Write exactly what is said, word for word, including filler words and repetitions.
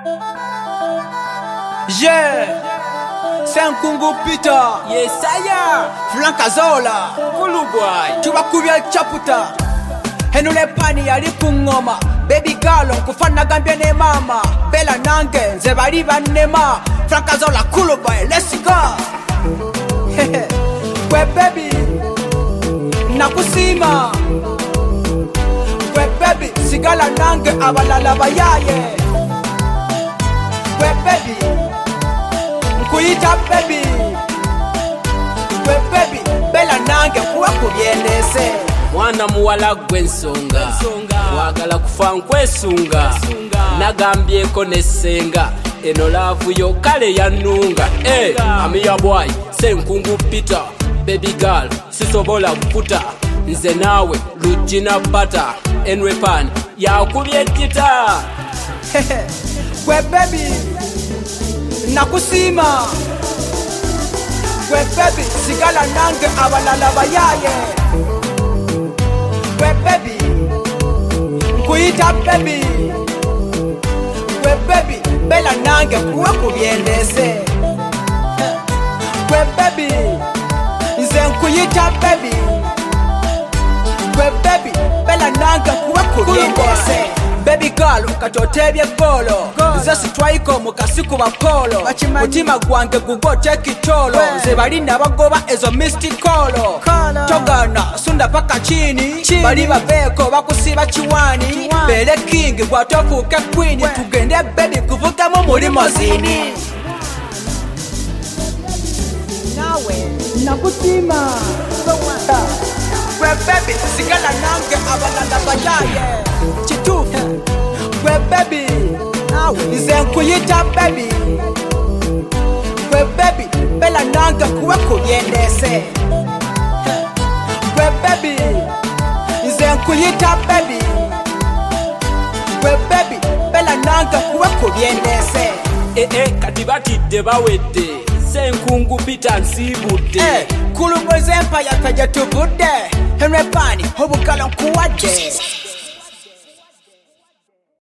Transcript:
Yeah, Senkungu Peter. Yes, I Frankazola. Kulu boy. Tubakubya chaputa. Henule pani yali kungoma. Baby girl kufana gambia ne mama. Bella nange nze bali banema. Frankazola kulu boy, let's go. Kwe baby nakusima. Kwe baby sigala nange abalala bayaye. Kwe baby nkuyita baby. Kwe baby bella nange kuwa kubyendese. Mwana muwala gwensonga wagala kufa nkwesunga nagambyeko nesenga eno laavu yo kale yanunga. Hey, amiya boy Senkungu Peter. Baby girl sisobola kukuta nze naawe lujina bata enwe pan yakubye jita. Kwe baby nakusima. Kwe baby sigala nange abalala bayaye. Kwe baby nkuyita baby. Kwe baby bella nange kuwa kubyendese. Kwe baby nze nkuyita baby. Kwe baby bella nange kuwa kubyendese. Baby girl ukatotebye golo nze sitwaiko mukasiku bakolo mutima gwange gugote kitolo nze bali nabagoba ezo mysticolo togana sunda paka chini bali babeko bakusiba chiwani bele king gwatofuke queen tugende baby kuvuga mu mulimo zini nawe nakusima. Kwe baby sigala nange abalala bayaye chitufu. Kwe baby nze nkuyita baby. Kwe baby bella nange kuwa kubyendese. Kwe baby nze nkuyita baby. Kwe baby bella nange kuwa kubyendese. Eh eh kati batidde bawedde Senkungu Peter nsibudde. Eh kulu boys empire peje tubudde. Henry pani obukala nkuwadde.